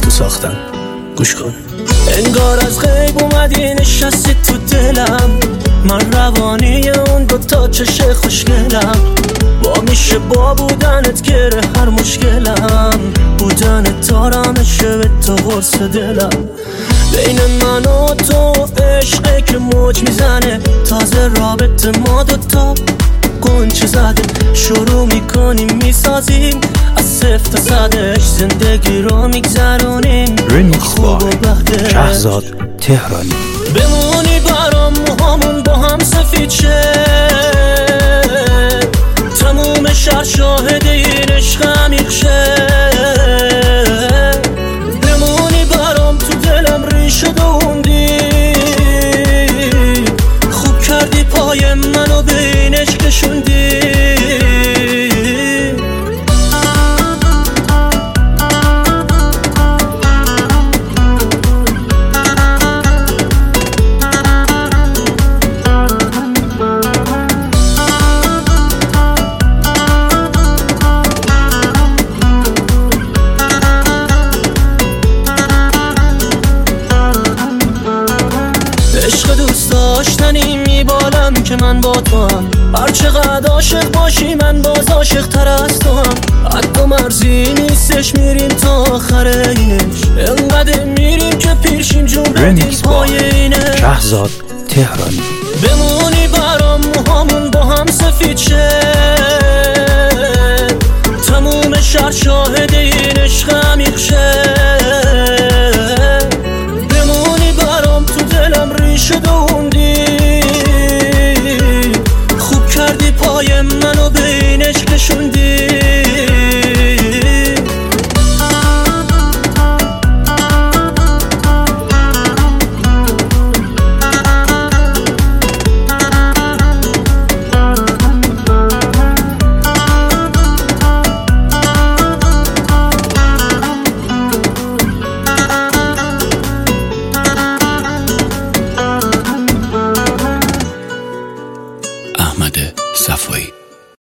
تو ساختن. گوش کن. انگار از غیب اومدی نشستی تو دلم، من روانی اون دوتا چش خوشگلم، با میشه با بودنت گره هر مشکلم، بودنت آرامشه به تو قرص دلم. بین من و تو عشقه که موج میزنه، تازه رابطه ما دوتا قنچه زده، شروع میکنیم میسازیم از صفر تا صدش، زندگی رو میگذرونیم خوب و بده. شهرزاد تهرانی. بمونی برام موهامون با هم سفید شه، تموم شهر شاهد این عشق عمیق شه، بمونی برام تو دلم ریشه دووندی، خوب کردی پای منو به این عشق کشوندی. عشق دوست داشتنی میبالم که من با تو هم، هرچقدر عاشق باشی من باز عاشق تر از تو هم، حد و مرزی نیستش میریم تا آخر اینش، انقدر میریم که پیرشیم جون بدیم پای اینش. شهرزاد تهرانی.